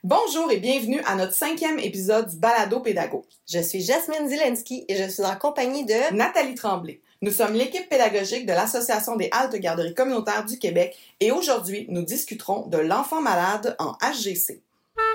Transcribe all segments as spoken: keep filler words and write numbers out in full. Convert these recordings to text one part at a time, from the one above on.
Bonjour et bienvenue à notre cinquième épisode du Balado Pédago. Je suis Jasmine Zielinski et je suis en compagnie de Nathalie Tremblay. Nous sommes l'équipe pédagogique de l'Association des haltes garderies communautaires du Québec et aujourd'hui, nous discuterons de l'enfant malade en H G C.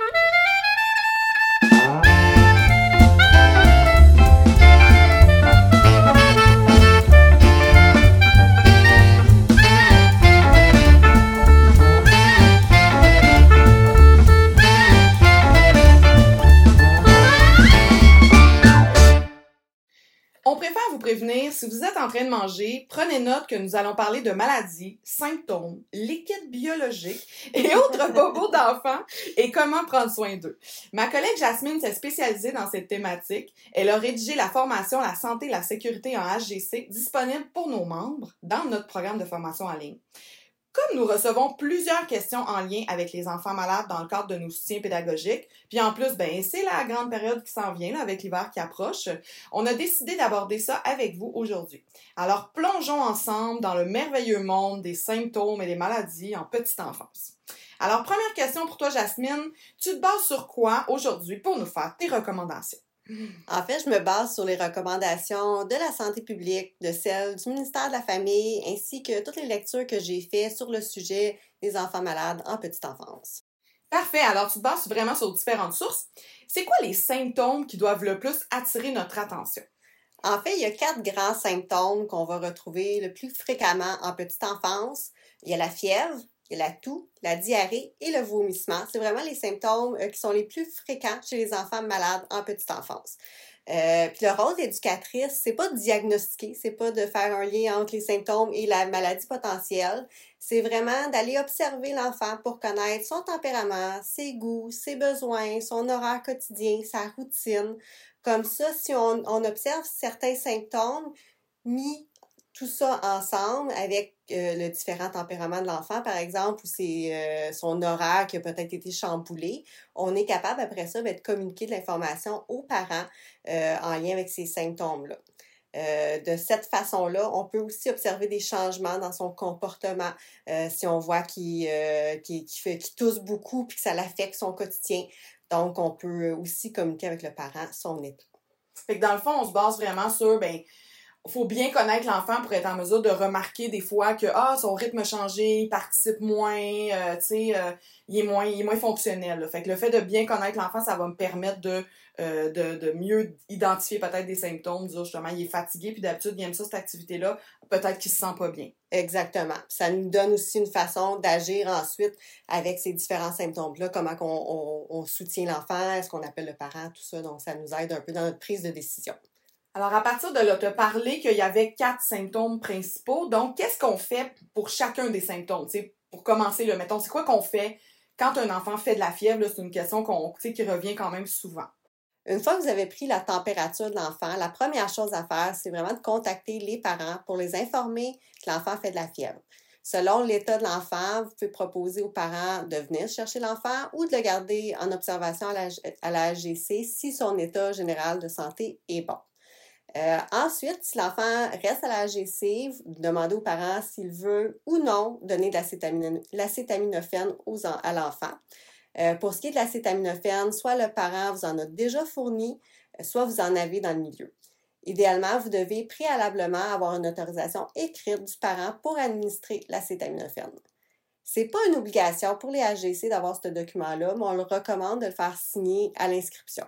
On préfère vous prévenir, si vous êtes en train de manger, prenez note que nous allons parler de maladies, symptômes, liquides biologiques et autres bobos d'enfants et comment prendre soin d'eux. Ma collègue Jasmine s'est spécialisée dans cette thématique. Elle a rédigé la formation La santé et la sécurité en H G C disponible pour nos membres dans notre programme de formation en ligne. Comme nous recevons plusieurs questions en lien avec les enfants malades dans le cadre de nos soutiens pédagogiques, puis en plus, ben c'est la grande période qui s'en vient là, avec l'hiver qui approche, on a décidé d'aborder ça avec vous aujourd'hui. Alors plongeons ensemble dans le merveilleux monde des symptômes et des maladies en petite enfance. Alors première question pour toi Jasmine, tu te bases sur quoi aujourd'hui pour nous faire tes recommandations? En fait, je me base sur les recommandations de la santé publique, de celles du ministère de la Famille, ainsi que toutes les lectures que j'ai faites sur le sujet des enfants malades en petite enfance. Parfait, alors tu te bases vraiment sur différentes sources. C'est quoi les symptômes qui doivent le plus attirer notre attention? En fait, il y a quatre grands symptômes qu'on va retrouver le plus fréquemment en petite enfance. Il y a la fièvre, il y a la toux, la diarrhée et le vomissement. C'est vraiment les symptômes euh, qui sont les plus fréquents chez les enfants malades en petite enfance. Euh, puis le rôle d'éducatrice, c'est pas de diagnostiquer, c'est pas de faire un lien entre les symptômes et la maladie potentielle. C'est vraiment d'aller observer l'enfant pour connaître son tempérament, ses goûts, ses besoins, son horaire quotidien, sa routine. Comme ça, si on, on observe certains symptômes mis tout ça ensemble avec euh, le différent tempérament de l'enfant, par exemple, ou c'est euh, son horaire qui a peut-être été chamboulé, on est capable après ça de communiquer de l'information aux parents euh, en lien avec ces symptômes-là. Euh, de cette façon-là, on peut aussi observer des changements dans son comportement. Euh, si on voit qu'il, euh, qu'il, qu'il, fait, qu'il tousse beaucoup puis que ça l'affecte son quotidien. Donc, on peut aussi communiquer avec le parent son état. Fait que dans le fond, on se base vraiment sur, ben, il faut bien connaître l'enfant pour être en mesure de remarquer des fois que ah son rythme a changé, il participe moins, euh, tu sais, euh, il est moins, il est moins fonctionnel. Là. Fait que le fait de bien connaître l'enfant, ça va me permettre de, euh, de, de mieux identifier peut-être des symptômes, dire justement il est fatigué, puis d'habitude il aime ça cette activité-là, peut-être qu'il se sent pas bien. Exactement. Ça nous donne aussi une façon d'agir ensuite avec ces différents symptômes-là, comment on, on, on soutient l'enfant, est-ce qu'on appelle le parent, tout ça. Donc ça nous aide un peu dans notre prise de décision. Alors, à partir de là, tu as parlé qu'il y avait quatre symptômes principaux. Donc, qu'est-ce qu'on fait pour chacun des symptômes? T'sais, pour commencer, là, mettons, c'est quoi qu'on fait quand un enfant fait de la fièvre? Là, c'est une question qu'on, qui revient quand même souvent. Une fois que vous avez pris la température de l'enfant, la première chose à faire, c'est vraiment de contacter les parents pour les informer que l'enfant fait de la fièvre. Selon l'état de l'enfant, vous pouvez proposer aux parents de venir chercher l'enfant ou de le garder en observation à la, à la H G C si son état général de santé est bon. Euh, ensuite, si l'enfant reste à la H G C, vous demandez aux parents s'il veut ou non donner de l'acétamino- l'acétaminophène aux en- à l'enfant. Euh, pour ce qui est de l'acétaminophène, soit le parent vous en a déjà fourni, soit vous en avez dans le milieu. Idéalement, vous devez préalablement avoir une autorisation écrite du parent pour administrer l'acétaminophène. Ce n'est pas une obligation pour les H G C d'avoir ce document-là, mais on le recommande de le faire signer à l'inscription.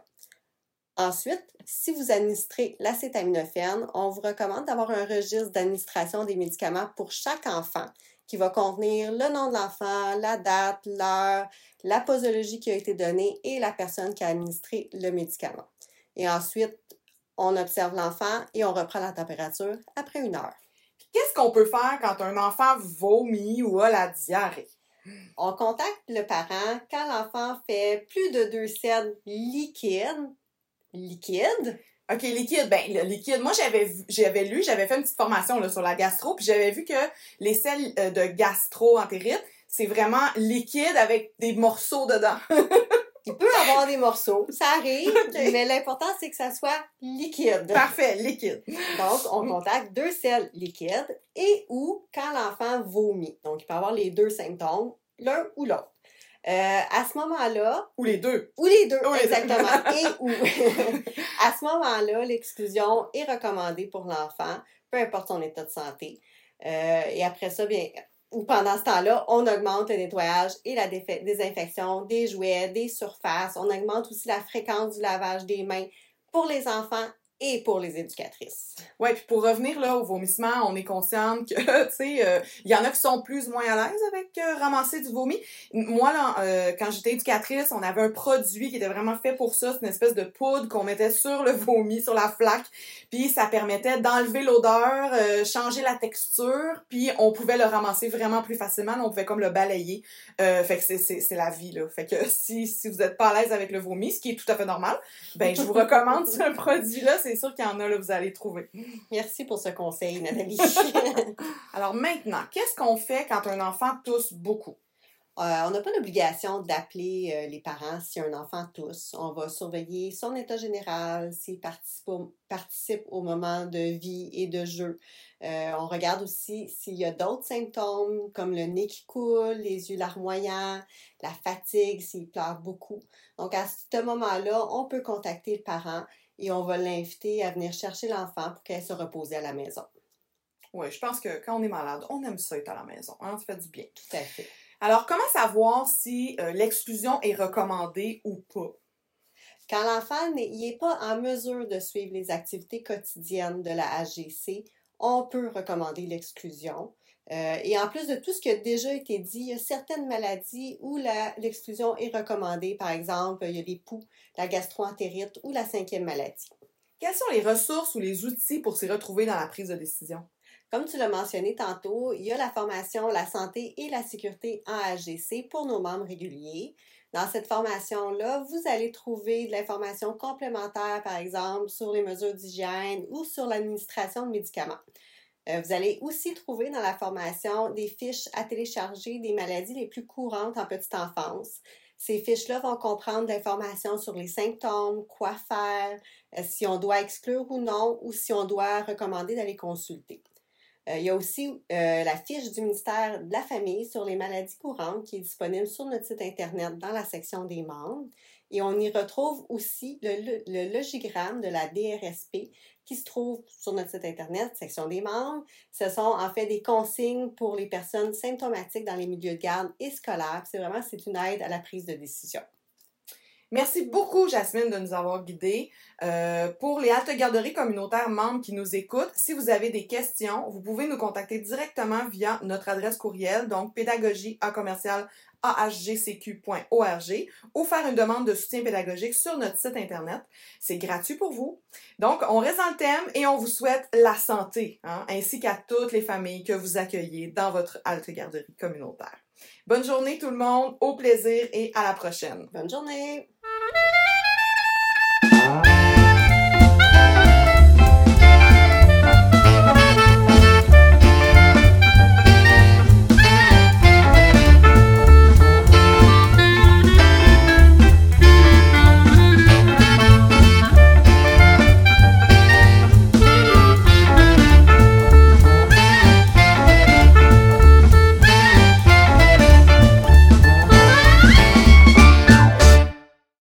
Ensuite, si vous administrez l'acétaminophène, on vous recommande d'avoir un registre d'administration des médicaments pour chaque enfant qui va contenir le nom de l'enfant, la date, l'heure, la posologie qui a été donnée et la personne qui a administré le médicament. Et ensuite, on observe l'enfant et on reprend la température après une heure. Qu'est-ce qu'on peut faire quand un enfant vomit ou a la diarrhée? On contacte le parent quand l'enfant fait plus de deux selles liquides. Liquide. OK, liquide. Ben, le liquide, moi, j'avais vu, j'avais lu, j'avais fait une petite formation là, sur la gastro, puis j'avais vu que les selles euh, de gastro-entérite, c'est vraiment liquide avec des morceaux dedans. Il peut avoir des morceaux, ça arrive, okay. Mais l'important, c'est que ça soit liquide. Parfait, liquide. Donc, on contacte deux selles liquides et ou quand l'enfant vomit. Donc, il peut avoir les deux symptômes, l'un ou l'autre. Euh, à ce moment-là... Ou les deux. Ou les deux, ou les exactement. Deux. Et ou. À ce moment-là, l'exclusion est recommandée pour l'enfant, peu importe son état de santé. Euh, et après ça, bien, ou pendant ce temps-là, on augmente le nettoyage et la défa- désinfection des jouets, des surfaces. On augmente aussi la fréquence du lavage des mains pour les enfants et pour les éducatrices. Ouais, puis pour revenir là au vomissement, on est consciente que, tu sais, il euh, y en a qui sont plus ou moins à l'aise avec euh, ramasser du vomi. Moi, là, euh, quand j'étais éducatrice, on avait un produit qui était vraiment fait pour ça. C'est une espèce de poudre qu'on mettait sur le vomi, sur la flaque, puis ça permettait d'enlever l'odeur, euh, changer la texture, puis on pouvait le ramasser vraiment plus facilement. On pouvait comme le balayer. Euh, fait que c'est, c'est, c'est la vie, là. Fait que si, si vous n'êtes pas à l'aise avec le vomi, ce qui est tout à fait normal, ben je vous recommande ce produit-là. C'est sûr qu'il y en a, là, vous allez trouver. Merci pour ce conseil, Nathalie. Alors maintenant, qu'est-ce qu'on fait quand un enfant tousse beaucoup? Euh, on n'a pas l'obligation d'appeler euh, les parents si un enfant tousse. On va surveiller son état général, s'il participe au, participe au moment de vie et de jeu. Euh, on regarde aussi s'il y a d'autres symptômes comme le nez qui coule, les yeux larmoyants, la fatigue, s'il pleure beaucoup. Donc à ce moment-là, on peut contacter le parent et on va l'inviter à venir chercher l'enfant pour qu'elle se repose à la maison. Oui, je pense que quand on est malade, on aime ça être à la maison. Hein? Ça fait du bien. Tout à fait. Alors, comment savoir si euh, l'exclusion est recommandée ou pas? Quand l'enfant n'est pas en mesure de suivre les activités quotidiennes de la H G C, on peut recommander l'exclusion. Euh, et en plus de tout ce qui a déjà été dit, il y a certaines maladies où la, l'exclusion est recommandée. Par exemple, il y a les poux, la gastro-entérite ou la cinquième maladie. Quelles sont les ressources ou les outils pour s'y retrouver dans la prise de décision? Comme tu l'as mentionné tantôt, il y a la formation La santé et la sécurité en H G C pour nos membres réguliers. Dans cette formation-là, vous allez trouver de l'information complémentaire, par exemple, sur les mesures d'hygiène ou sur l'administration de médicaments. Euh, vous allez aussi trouver dans la formation des fiches à télécharger des maladies les plus courantes en petite enfance. Ces fiches-là vont comprendre de l'information sur les symptômes, quoi faire, euh, si on doit exclure ou non, ou si on doit recommander d'aller consulter. Euh, il y a aussi euh, la fiche du ministère de la Famille sur les maladies courantes qui est disponible sur notre site Internet dans la section des membres. Et on y retrouve aussi le, le, le logigramme de la D R S P qui se trouve sur notre site Internet, section des membres. Ce sont en fait des consignes pour les personnes symptomatiques dans les milieux de garde et scolaires. C'est vraiment, c'est une aide à la prise de décision. Merci beaucoup, Jasmine, de nous avoir guidés. Euh, pour les haltes-garderies communautaires membres qui nous écoutent, si vous avez des questions, vous pouvez nous contacter directement via notre adresse courriel, donc pédagogie à commercial a h g c q point org, ou faire une demande de soutien pédagogique sur notre site Internet. C'est gratuit pour vous. Donc, on reste dans le thème et on vous souhaite la santé, hein, ainsi qu'à toutes les familles que vous accueillez dans votre halte-garderie communautaire. Bonne journée tout le monde, au plaisir et à la prochaine. Bonne journée!